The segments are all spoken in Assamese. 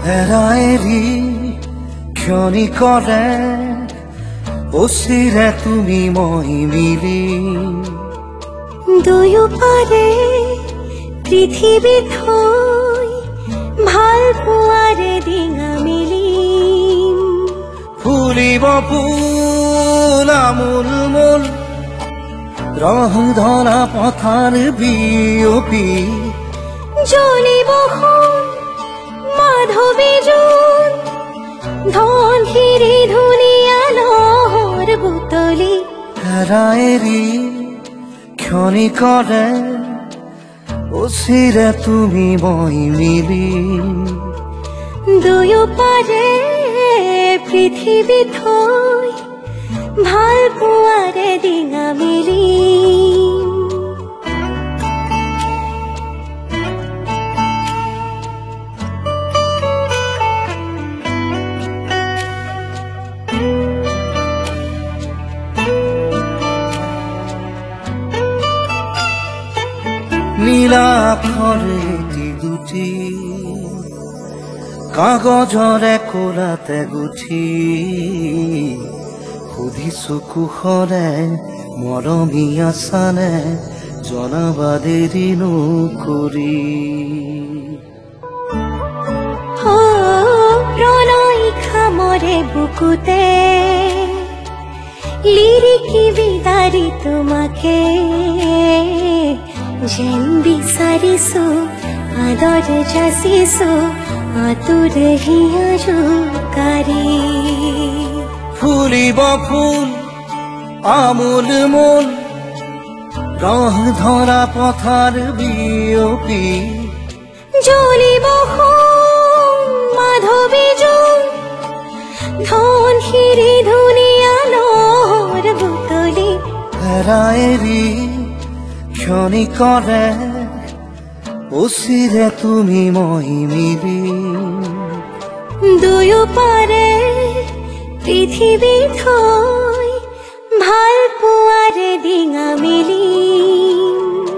হেৰাইৰি ক্ষণিকৰে অচিৰে তুমি মই মিলি দুয়োপাৰে পৃথিৱীত হৈ ভাল পোৱাৰে ডিঙা মেলিম ফুলিব ফুল আমোল মোল ৰং ধৰা পথাৰ বিয়পি জ্বলিব মাধৱী জোন ধনশিৰি ধুনীয়া লহৰ বুটলি হেৰাইৰি ক্ষণিকৰে অচিৰে তুমি মই মিলি দুয়োপাৰে পৃথিৱীত হৈ ভাল পোৱাৰে ডিঙা মেলিম নীলা আখৰে এটি দুটি কাগজৰে কোলাতে গুঠি সুধিছো কুশলে মৰমী আছানে জনাবা দেৰি নকৰি প্ৰণয় খামৰে বুকুতে লিৰিকি বিদাৰি তোমাকে যেন বিচাৰিছো আদৰে যাচিছো আতুৰে হিয়া জোকাৰি ফুলিব ফুল আমোল মোল ৰং ধৰা পথাৰ বিয়পি জ্বলিব মাধৱী জোন ধনশিৰি ধুনীয়া লহৰ বুটলি হেৰাইৰি ক্ষণিকৰে অচিৰে তুমি মই মিলি দুয়োপাৰে পৃথিৱীত হৈ ভাল পোৱাৰে ডিঙা মেলিম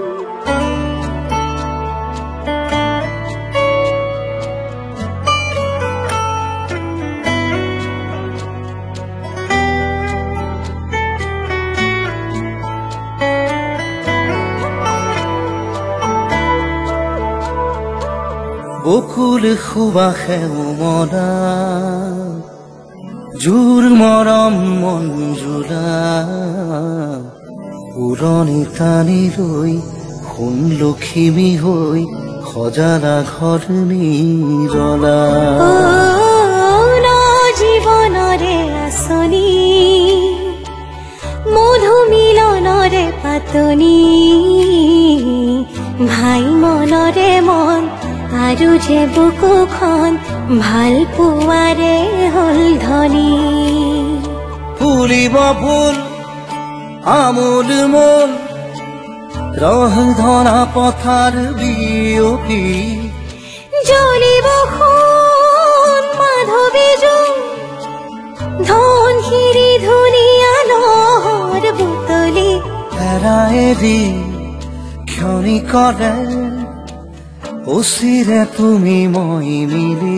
বকুল সুবাসে উমলা জোৰ মৰম মঞ্জুলা উৰণি টানি লৈ সোণ লখিমী হৈ সজালা ঘৰ নিৰলা জীৱনৰে আঁচনি মধু মিলনৰে পাতনি ভাই মনৰে মন আৰু যে বুকুখন ভাল পোৱাৰে হল ধনী ফুলিব ফুল আমোল মোল ৰং ধৰা পথাৰ বিয়পি জ্বলিব মাধৱী জোন ধনশিৰি ধুনীয়া লহৰ বুটলি হেৰাইৰি ক্ষণিকৰে অচিৰে তুমি মই মিলি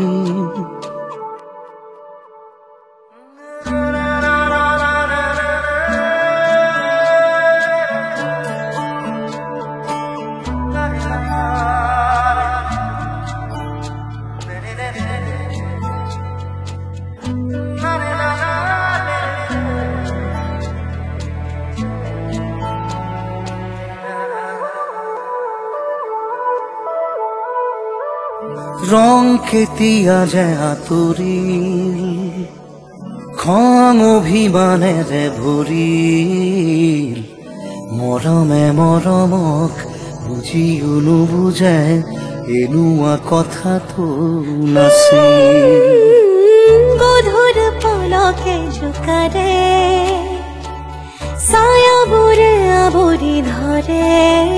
ৰং কেতিয়া যে আঁতৰিল খং অভিমানেৰে ভৰিল মৰমে মৰমক বুজিও নুবুজে এনেকুৱা কথাটো নাছিল গধুৰ পলকে জোকাৰে ছায়াবোৰে আৱৰি ধৰে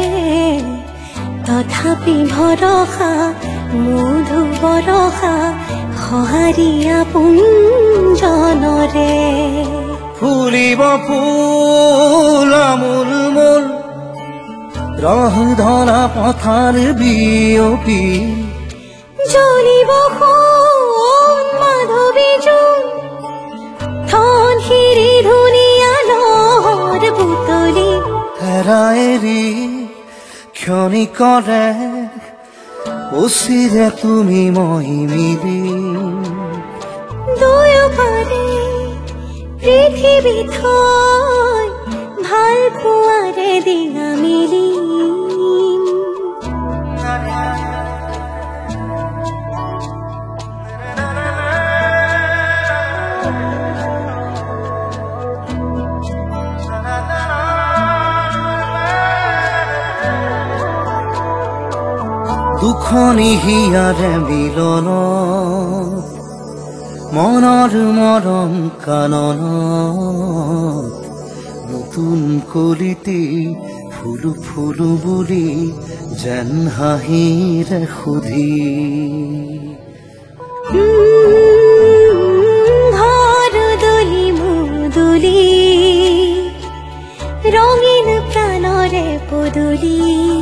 তথাপি ভৰসা মধু বৰষা সহাৰিয়া পুঞ্জনৰে ফুলিব ফুল আমোল মোল ৰং ধৰা পথাৰ বিয়পি জ্বলিব সোণ মাধৱী জোন ধন শিৰি ধুনীয়া লৰ বুটলি এৰা এৰি ক্ষণিকৰে উচিৰে তুমি মই মিলি দুয়োফালে পৃথিৱী থৈ ভাল পোৱাৰে দিঙা মিলি দুখনি হিয়াৰে মিলন মনৰ মৰম কানন নতুন কলিতে ফুলো ফুলো বুলি যেন হাঁহিৰে সুধি ঘৰ দলি মুদলি ৰঙীন প্ৰাণৰে পদূলি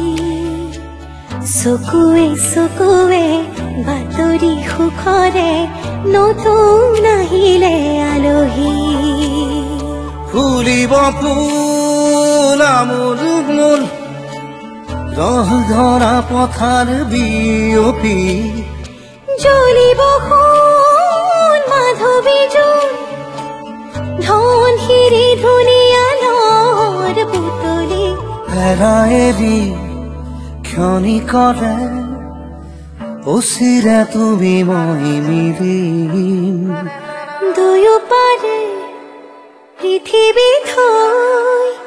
চকুৱে চকুৱে বাতৰি সুখৰে নতুন আহিলে আলহী ফুলিব ফুল আমোল মোল ৰহ ধৰা পথাৰ বিয়পি জ্বলিব সোণ মাধৱী জোন ধন শিৰি ধুনীয়া লৰ বুটলি এৰা এৰি ক্ষণিকৰে উচিৰে তুমি মই মিলি দুয়োপাৰে পৃথিৱী থৈ